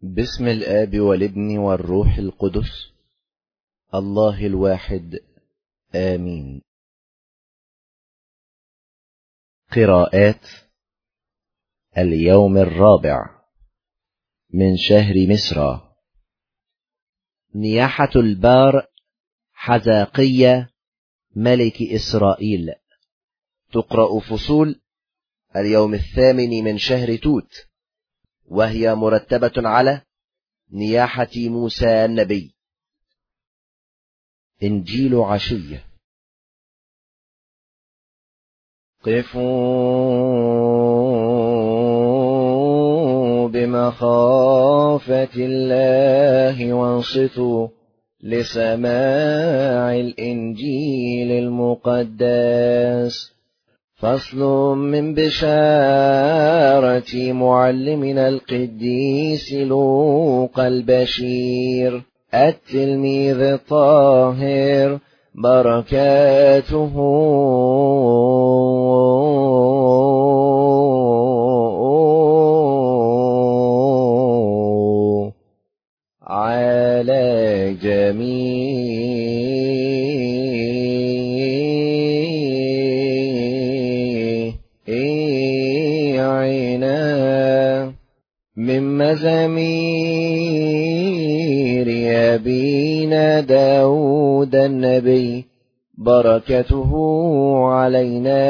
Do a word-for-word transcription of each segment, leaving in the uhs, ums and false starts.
باسم الآب والابن والروح القدس الله الواحد آمين. قراءات اليوم الرابع من شهر مصر. نياحة البار حزقية ملك إسرائيل. تقرأ فصول اليوم الثامن من شهر توت، وهي مرتبة على نياحة موسى النبي. إنجيل عشية. قفوا بمخافة الله وانصتوا لسماع الإنجيل المقدس. فصل من بشارة معلمنا القديس لوقا البشير التلميذ الطاهر، بركاته على جميعنا. من مزامير أبينا داود النبي، بركته علينا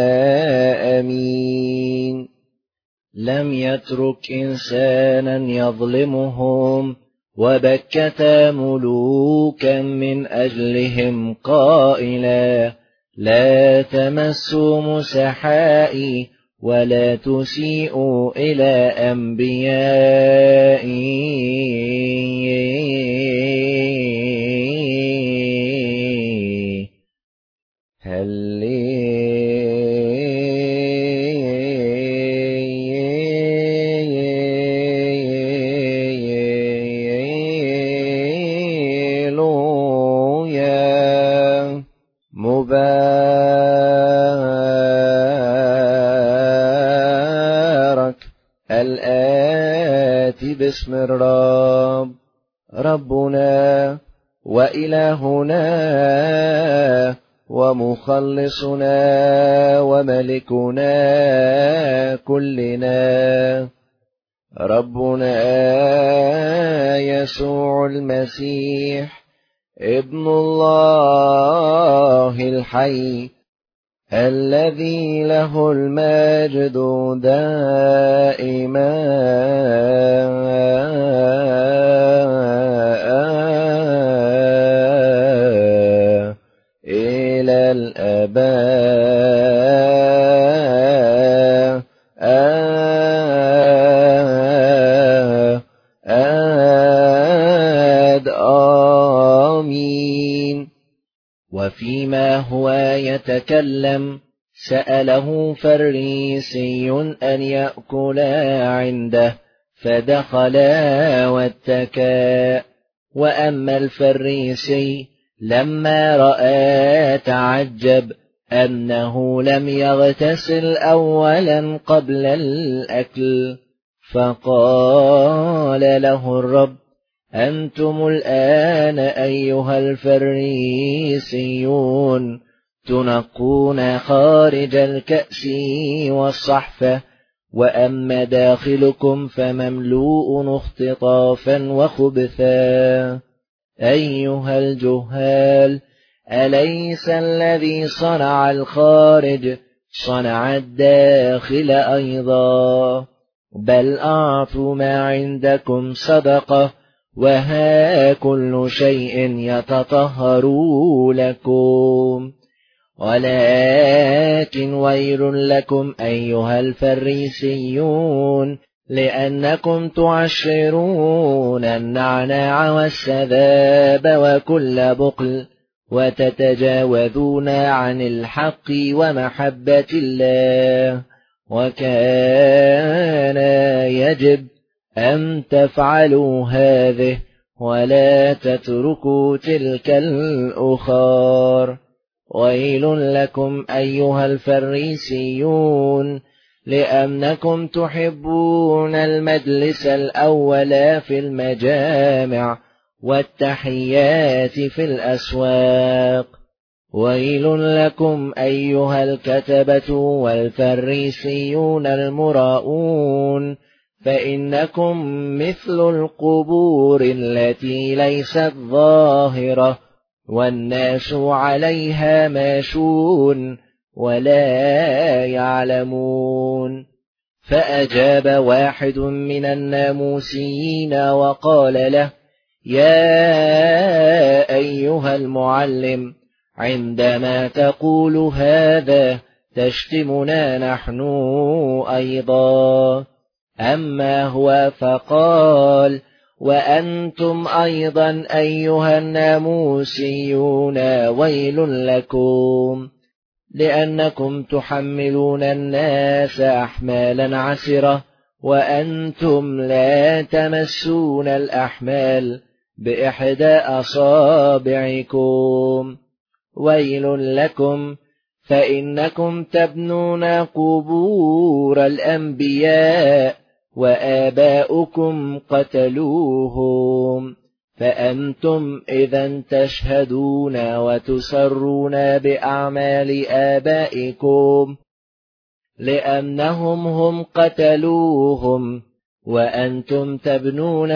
آمين. لم يترك إنسانا يظلمهم، وبكت ملوكا من أجلهم قائلا: لا تمسوا مسحائي ولا تسيئوا إلى أنبيائي. هللويا. مبارك الآتي باسم الرب، ربنا وإلهنا ومخلصنا وملكنا كلنا، ربنا يسوع المسيح ابن الله الحي، الذي له المجد دائما إلى الآباء. آمين. وفيما هو يتكلم سأله فريسي أن يأكلا عنده، فدخلا واتكا. وأما الفريسي لما رأى تعجب أنه لم يغتسل أولا قبل الأكل، فقال له الرب: أنتم الآن أيها الفريسيون تنقون خارج الكأس والصحفة، وأما داخلكم فمملوء اختطافا وخبثا. أيها الجهال، أليس الذي صنع الخارج صنع الداخل أيضا؟ بل أعطوا ما عندكم صدقة، وها كل شيء يتطهر لكم. ولكن ويل لكم أيها الفريسيون، لأنكم تعشرون النعناع والسذاب وكل بقل، وتتجاوزون عن الحق ومحبة الله، وكان يجب أن تفعلوا هذه ولا تتركوا تلك الأخر. ويل لكم أيها الفريسيون، لأنكم تحبون المجلس الأول في المجامع والتحيات في الأسواق. ويل لكم أيها الكتبة والفريسيون المراؤون، فإنكم مثل القبور التي ليست ظاهرة والناس عليها ماشون ولا يعلمون. فأجاب واحد من الناموسيين وقال له: يا أيها المعلم، عندما تقول هذا تشتمنا نحن أيضا. أما هو فقال: وأنتم أيضا أيها الناموسيون ويل لكم، لأنكم تحملون الناس أحمالا عسرة وأنتم لا تمسون الأحمال بإحدى أصابعكم. ويل لكم، فإنكم تبنون قبور الأنبياء وآباؤكم قتلوهم، فأنتم إذا تشهدون وتسرون بأعمال آبائكم، لأنهم هم قتلوهم وأنتم تبنون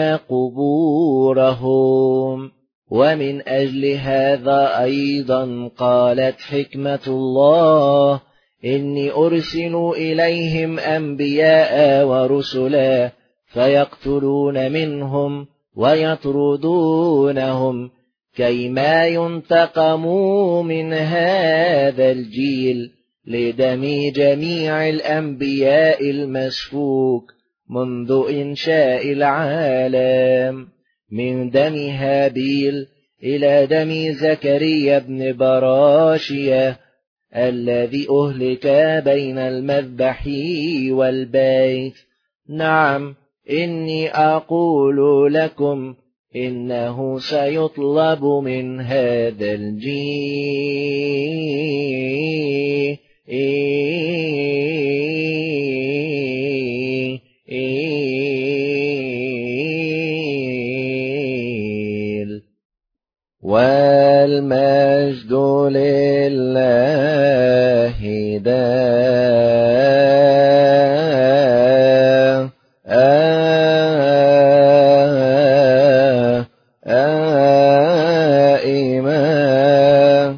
قبورهم. ومن أجل هذا أيضا قالت حكمة الله: إني أرسل إليهم أنبياء ورسلا فيقتلون منهم ويطردونهم، كيما ينتقموا من هذا الجيل لدم جميع الأنبياء المسفوك منذ إنشاء العالم، من دم هابيل إلى دم زكريا بن براشية الذي أهلك بين المذبح والبيت. نعم، إني أقول لكم إنه سيطلب من هذا الجيل والمجد لله دائما.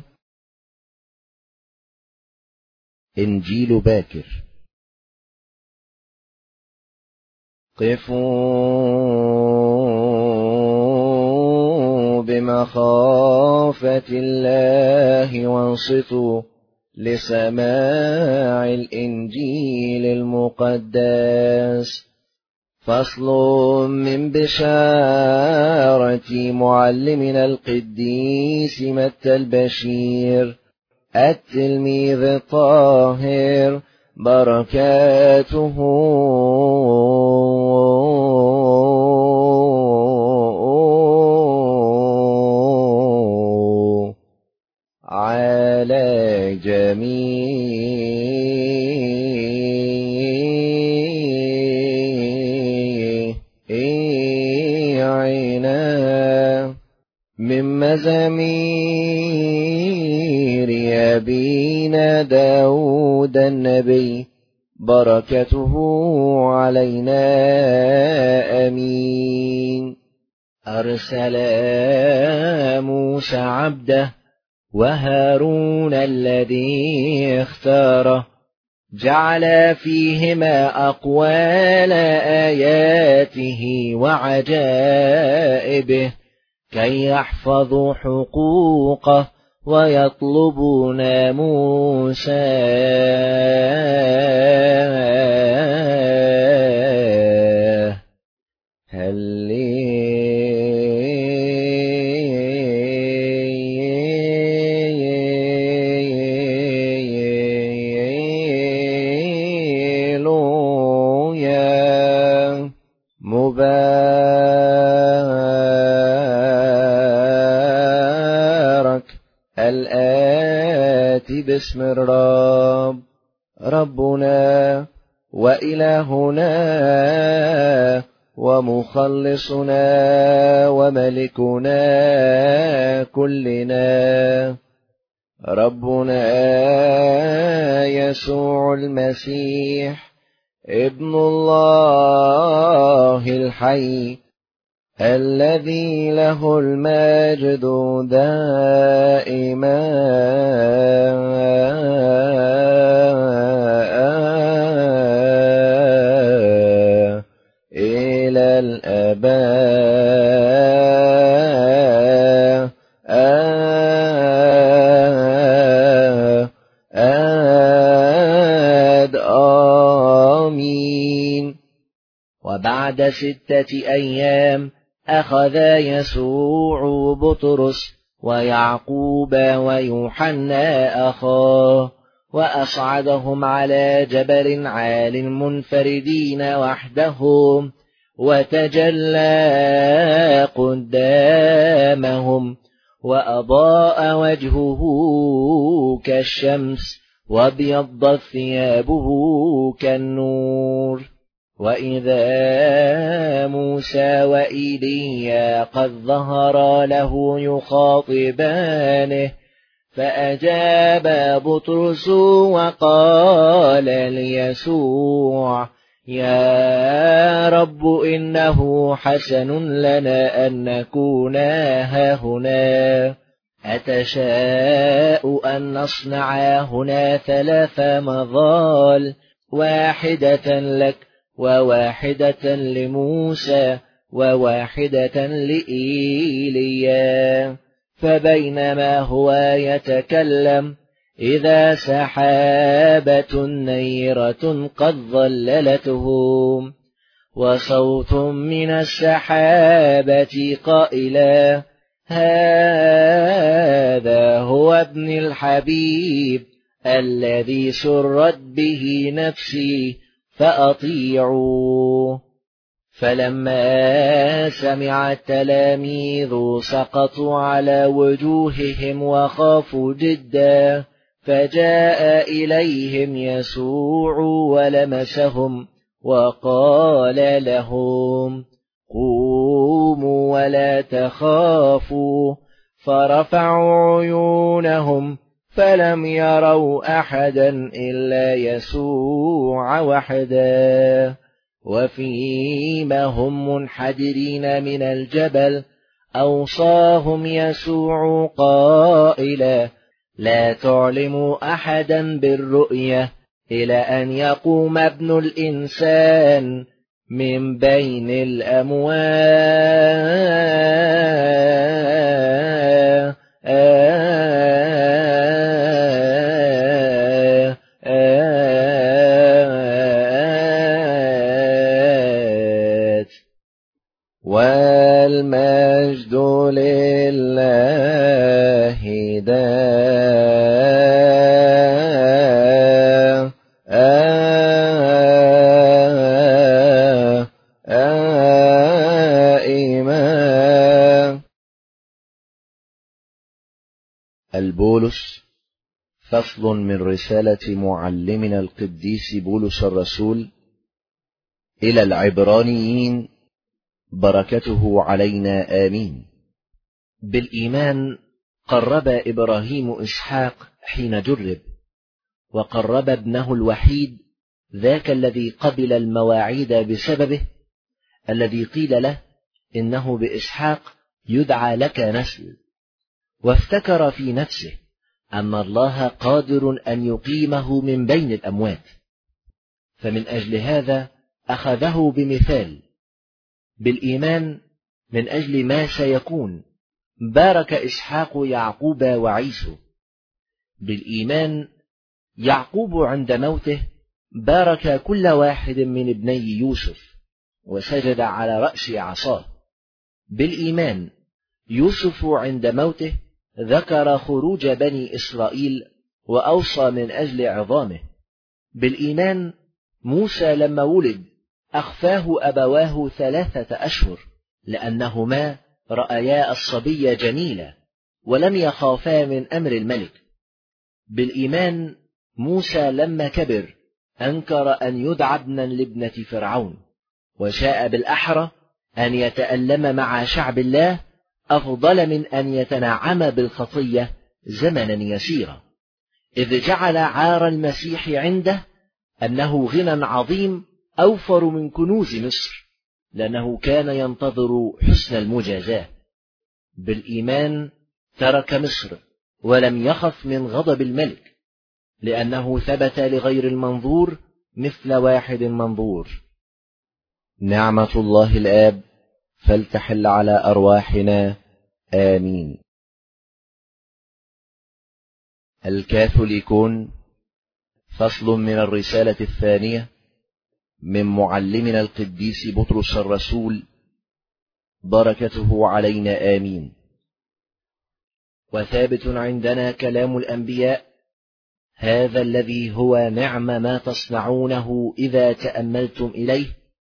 إنجيل باكر. قفوا بمخافة الله وانصتوا لسماع الإنجيل المقدس. فصل من بشارة معلمنا القديس متى البشير التلميذ الطاهر، بركاته على جميعنا. من مزامير أبينا داود النبي، بركته علينا أمين. أرسل موسى عبده وهارون الذي اختاره، جعل فيهما أقوال آياته وعجائبه، كي يحفظوا حقوقه ويطلبوا ناموسه. هللويا. مبارك الآتي باسم الرب، ربنا وإلهنا ومخلصنا وملكنا كلنا ربنا يسوع المسيح ابن الله الحي الذي له المجد دائما إلى الآباء آمين. وبعد ستة أيام أخذ يسوع بطرس ويعقوب ويوحنا أخاه وأصعدهم على جبل عال منفردين وحدهم وتجلى قدامهم وأضاء وجهه كالشمس وابيضت ثيابه كالنور. وإذا موسى وإيليا قد ظهرا له يخاطبانه فأجاب بطرس وقال ليسوع يا رب إنه حسن لنا أن نكون هاهنا أتشاء أن نصنع هنا ثلاث مظال واحدة لك وواحدة لموسى وواحدة لإيليا. فبينما هو يتكلم إذا سحابة نيرة قد ظللتهم وصوت من السحابة قائلا هذا هو ابن الحبيب الذي سرت به نفسي فأطيعوه. فلما سمع التلاميذ سقطوا على وجوههم وخافوا جدا فجاء إليهم يسوع ولمسهم وقال لهم قوموا ولا تخافوا. فرفعوا عيونهم فلم يروا أحدا إلا يسوع وحده. وفيما هم منحدرين من الجبل أوصاهم يسوع قائلا لا تعلموا أحدا بالرؤية إلى أن يقوم ابن الإنسان من بين الأموات. والمجد لله دائما. البولس فصل من رسالة معلمنا القديس بولس الرسول إلى العبرانيين بركته علينا آمين. بالإيمان قرب إبراهيم إسحاق حين جرب وقرب ابنه الوحيد ذاك الذي قبل المواعيد بسببه الذي قيل له إنه بإسحاق يدعى لك نسل. وافتكر في نفسه أن الله قادر أن يقيمه من بين الأموات فمن أجل هذا أخذه بمثال. بالإيمان من أجل ما سيكون بارك إسحاق يعقوب وعيسو. بالإيمان يعقوب عند موته بارك كل واحد من ابني يوسف وسجد على رأس عصاه. بالإيمان يوسف عند موته ذكر خروج بني إسرائيل وأوصى من أجل عظامه. بالإيمان موسى لما ولد أخفاه أبواه ثلاثة أشهر لأنهما رأيا الصبي جميلا ولم يخافا من أمر الملك. بالإيمان موسى لما كبر أنكر أن يدعى ابنا لابنة فرعون، وشاء بالأحرى أن يتألم مع شعب الله أفضل من أن يتنعم بالخطية زمنا يسيرا، إذ جعل عار المسيح عنده أنه غنى عظيم أوفر من كنوز مصر، لأنه كان ينتظر حسن المجازاة. بالإيمان ترك مصر ولم يخف من غضب الملك، لأنه ثبت لغير المنظور مثل واحد منظور. نعمة الله الآب فلتحل على أرواحنا آمين. الكاثوليكون، فصل من الرسالة الثانية من معلمنا القديس بطرس الرسول، بركته علينا آمين. وثابت عندنا كلام الأنبياء، هذا الذي هو نعم ما تصنعونه إذا تأملتم إليه،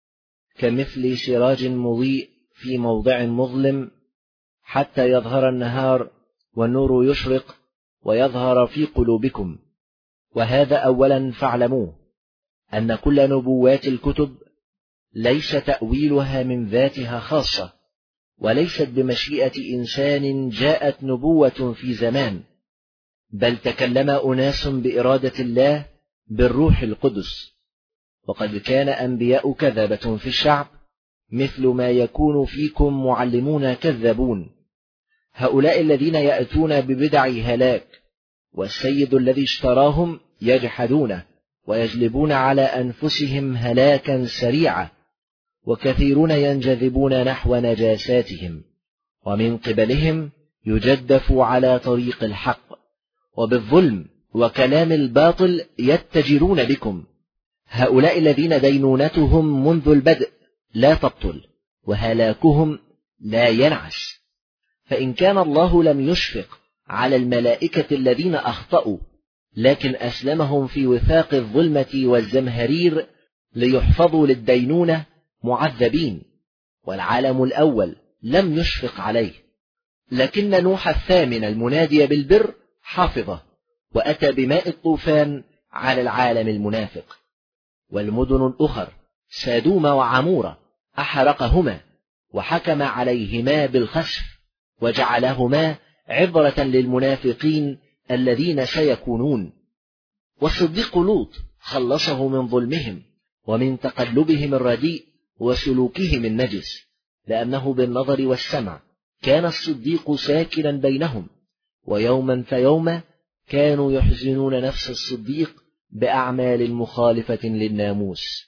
كمثل سراج مضيء في موضع مظلم، حتى يظهر النهار والنور يشرق ويظهر في قلوبكم. وهذا أولا فاعلموه، أن كل نبوات الكتب ليس تأويلها من ذاتها خاصة، وليست بمشيئة إنسان جاءت نبوة في زمان، بل تكلم أناس بإرادة الله بالروح القدس. وقد كان أنبياء كذبة في الشعب، مثل ما يكون فيكم معلمون كذابون، هؤلاء الذين يأتون ببدع هلاك، والسيد الذي اشتراهم يجحدونه ويجلبون على أنفسهم هلاكا سريعا، وكثيرون ينجذبون نحو نجاساتهم، ومن قبلهم يجدف على طريق الحق، وبالظلم وكلام الباطل يتجرون بكم. هؤلاء الذين دينونتهم منذ البدء لا تبطل، وهلاكهم لا ينعس. فإن كان الله لم يشفق على الملائكة الذين أخطأوا، لكن أسلمهم في وثاق الظلمة والزمهرير ليحفظوا للدينونة معذبين، والعالم الأول لم يشفق عليه، لكن نوح الثامن المنادي بالبر حافظه، وأتى بماء الطوفان على العالم المنافق. والمدن الأخر سادوم وعمورة أحرقهما، وحكم عليهما بالخسف، وجعلهما عبرة للمنافقين الذين سيكونون. والصديق لوط خلصه من ظلمهم ومن تقلبهم الرديء وسلوكهم النجس، لأنه بالنظر والسمع كان الصديق ساكنا بينهم، ويوما فيوما كانوا يحزنون نفس الصديق بأعمال مخالفة للناموس.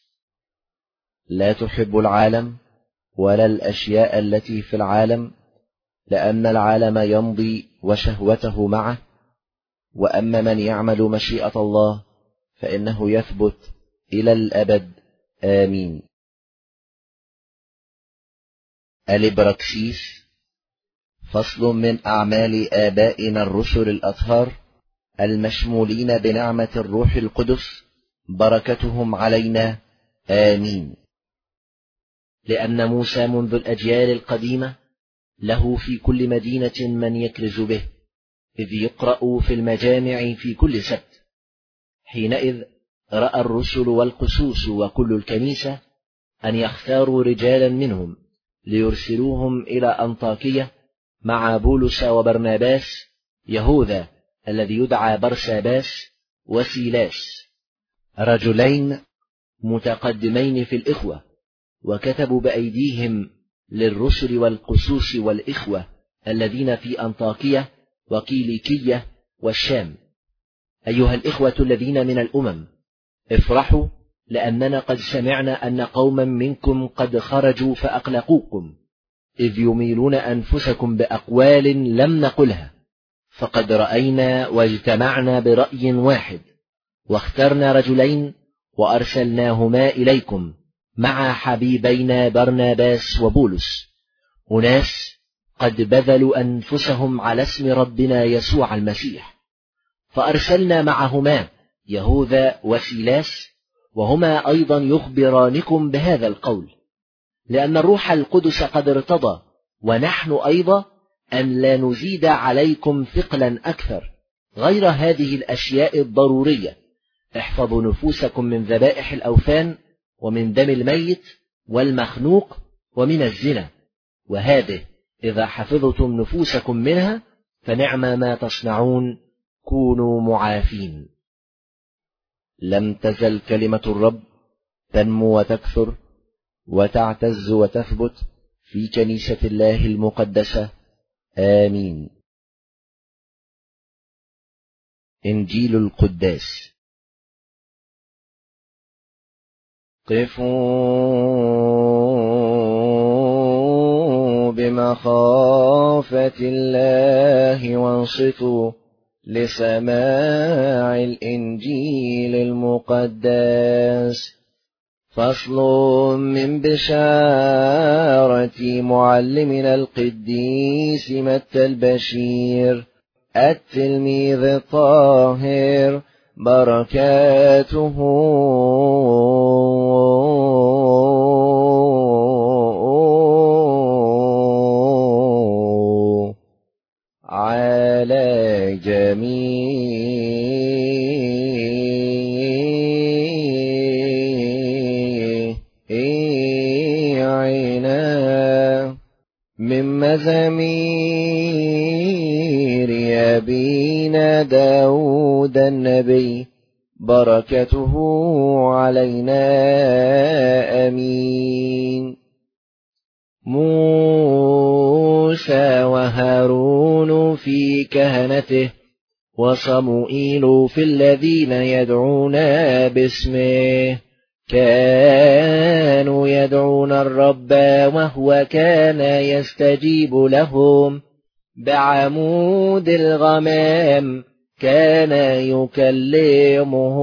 لا تحب العالم ولا الأشياء التي في العالم، لأن العالم يمضي وشهوته معه، وأما من يعمل مشيئة الله فإنه يثبت إلى الأبد آمين. الإبراكسيس، فصل من أعمال آبائنا الرسل الأطهار المشمولين بنعمة الروح القدس، بركتهم علينا آمين. لأن موسى منذ الأجيال القديمة له في كل مدينة من يكرز به، إذ يقرأ في المجامع في كل سبت. حينئذ رأى الرسل والقسوس وكل الكنيسة أن يختاروا رجالا منهم ليرسلوهم إلى أنطاكية مع بولس وبرناباس، يهوذا الذي يدعى برساباس، وسيلاس، رجلين متقدمين في الإخوة، وكتبوا بأيديهم للرسل والقسوس والإخوة الذين في أنطاكية وكيليكية والشام: أيها الإخوة الذين من الأمم، افرحوا، لأننا قد سمعنا أن قوما منكم قد خرجوا فأقلقوكم، إذ يميلون أنفسكم بأقوال لم نقلها، فقد رأينا واجتمعنا برأي واحد، واخترنا رجلين وأرسلناهما إليكم مع حبيبينا برناباس وبولس، أناس قد بذلوا أنفسهم على اسم ربنا يسوع المسيح. فأرسلنا معهما يهوذا وسيلاس، وهما أيضا يخبرانكم بهذا القول، لأن الروح القدس قد ارتضى، ونحن أيضا، أن لا نزيد عليكم ثقلا أكثر غير هذه الأشياء الضرورية احفظوا نفوسكم من ذبائح الأوثان ومن دم الميت والمخنوق ومن الزنا، وهذه إذا حفظتم نفوسكم منها فنعم ما تصنعون، كونوا معافين. لم تزل كلمة الرب تنمو وتكثر وتعتز وتثبت في كنيسة الله المقدسة. آمين. إنجيل القداس. قفوا بمخافة الله وانصتوا لسماع الإنجيل المقدس. فصل من بشارة معلمنا القديس متى البشير التلميذ الطاهر، بركاته على جميعنا. من مزامير أبينا داود النبي، بركته علينا. آمين. موسى وهارون في كهنته، وصموئيل في الذين يدعون باسمه، كانوا يدعون الرب وهو كان يستجيب لهم. بعمود الغمام كان يكلمه.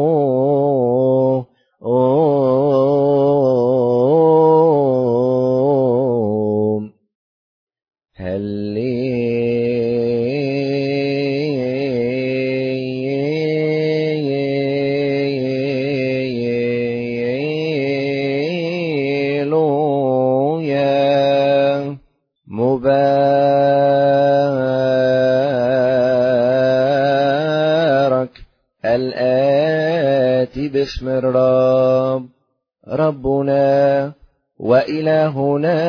هللويا. مبارك الآتي باسم الرب، ربنا وإلهنا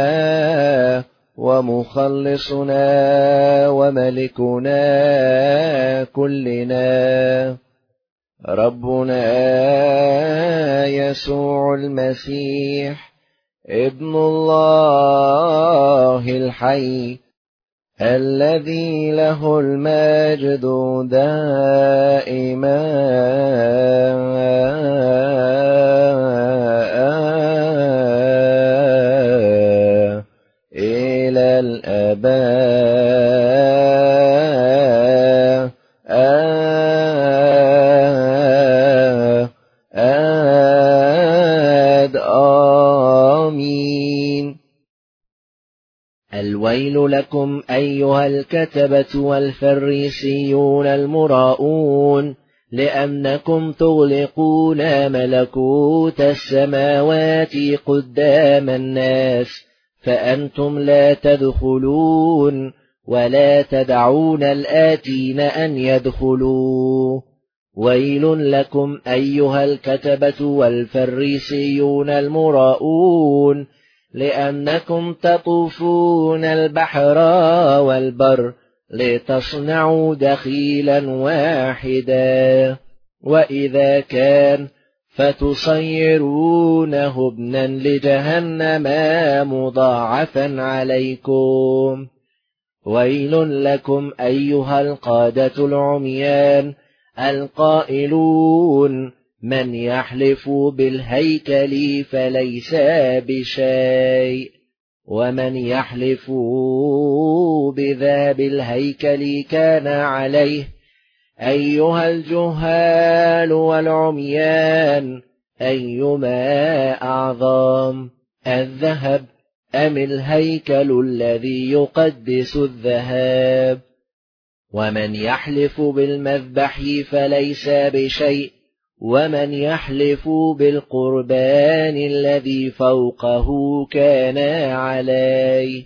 ومخلصنا وملكنا كلنا، ربنا يسوع المسيح ابن الله الحي، الذي له المجد دائما إلى الآباء. آمين. الويل لكم أيها الكتبة والفريسيون المراؤون، لأنكم تغلقون ملكوت السماوات قدام الناس، فأنتم لا تدخلون ولا تدعون الآتين أن يدخلوا. ويل لكم أيها الكتبة والفريسيون المراؤون، لأنكم تطوفون البحر والبر لتصنعوا دخيلا واحدا، وإذا كان فتصيرونه ابنا لجهنم مضاعفا عليكم. ويل لكم أيها القادة العميان القائلون، من يحلف بالهيكل فليس بشيء، ومن يحلف بذهب الهيكل كان عليه. أيها الجهال والعميان، أيما أعظم، الذهب أم الهيكل الذي يقدس الذهب؟ ومن يحلف بالمذبح فليس بشيء، ومن يحلف بالقربان الذي فوقه كان عليه.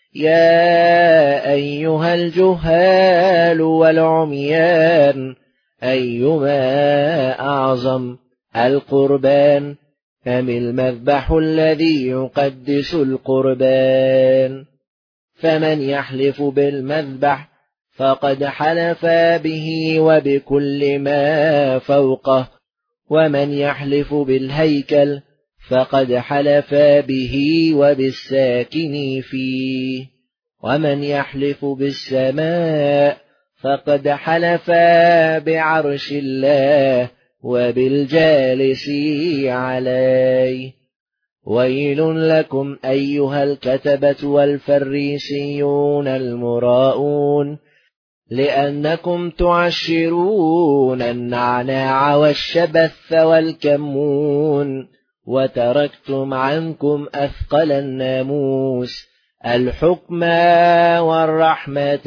يا أيها الجهال والعميان، أيما أعظم، القربان أم المذبح الذي يقدس القربان؟ فمن يحلف بالمذبح فقد حلف به وبكل ما فوقه، ومن يحلف بالهيكل فقد حلف به وبالساكن فيه، ومن يحلف بالسماء فقد حلف بعرش الله وبالجالس عليه. ويل لكم أيها الكتبة والفريسيون المراؤون، لأنكم تعشرون النعناع والشبث والكمون، وتركتم عنكم أثقل الناموس، الحكم والرحمة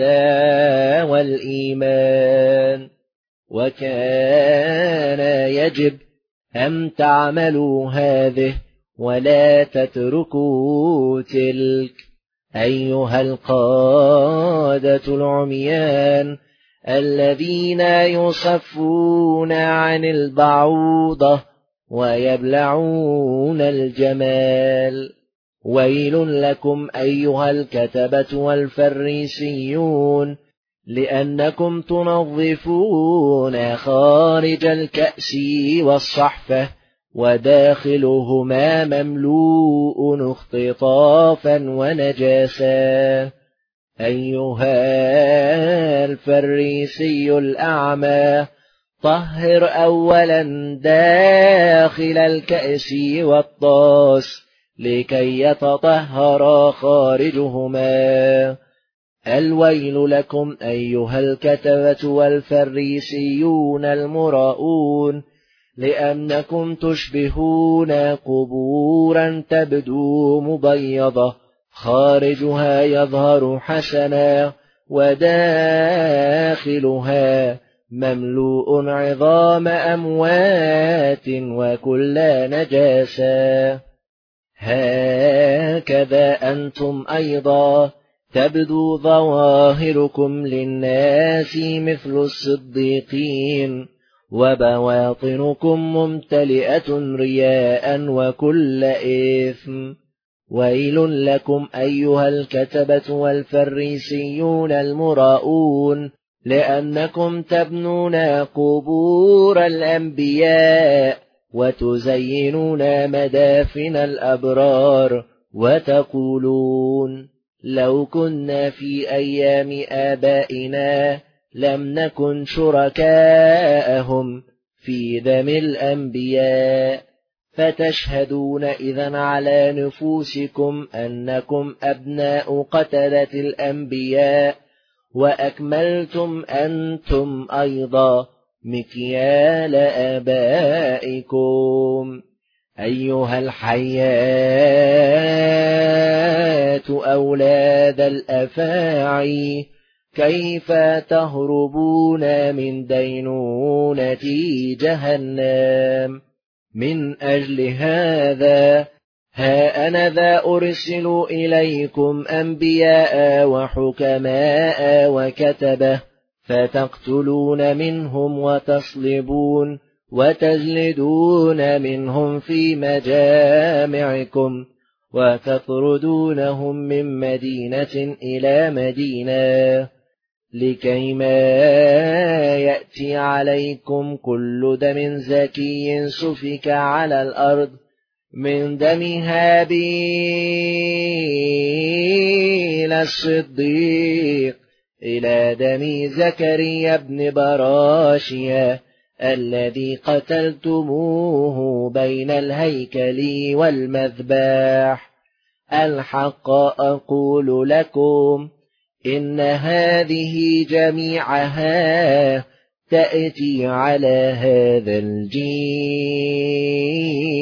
والإيمان. وكان يجب أن تعملوا هذه ولا تتركوا تلك. أيها القادة العميان الذين يصفون عن البعوضة ويبلعون الجمال، ويل لكم أيها الكتبة والفريسيون، لأنكم تنظفون خارج الكأس والصحفة وداخلهما مملوء اختطافا ونجاسا. أيها الفريسي الأعمى، طهر أولا داخل الكأس والطاس لكي يتطهر خارجهما. الويل لكم أيها الكتبة والفريسيون المراؤون، لأنكم تشبهون قبورا تبدو مبيضة، خارجها يظهر حسنا وداخلها مملوء عظام أموات وكل نجاسة. هكذا أنتم أيضا تبدو ظواهركم للناس مثل الصديقين، وبواطنكم ممتلئة رياء وكل إثم. ويل لكم أيها الكتبة والفريسيون المراؤون، لأنكم تبنون قبور الأنبياء وتزينون مدافن الأبرار، وتقولون لو كنا في أيام آبائنا لم نكن شركاءهم في دم الأنبياء، فتشهدون إذن على نفوسكم أنكم أبناء قتلة الأنبياء، وأكملتم أنتم أيضا مكيال آبائكم. أيها الحيات أولاد الأفاعي، كيف تهربون من دينونة جهنم؟ من أجل هذا ها أنا ذا أرسل إليكم أنبياء وحكماء وكتبة، فتقتلون منهم وتصلبون وتجلدون منهم في مجامعكم، وتطردونهم من مدينة إلى مدينة، لكيما يأتي عليكم كل دم زكي سفك على الأرض، من دم هابيل الصديق إلى دم زكريا بن براشيا الذي قتلتموه بين الهيكل والمذبح. الحق أقول لكم إن هذه جميعها تأتي على هذا الجيل.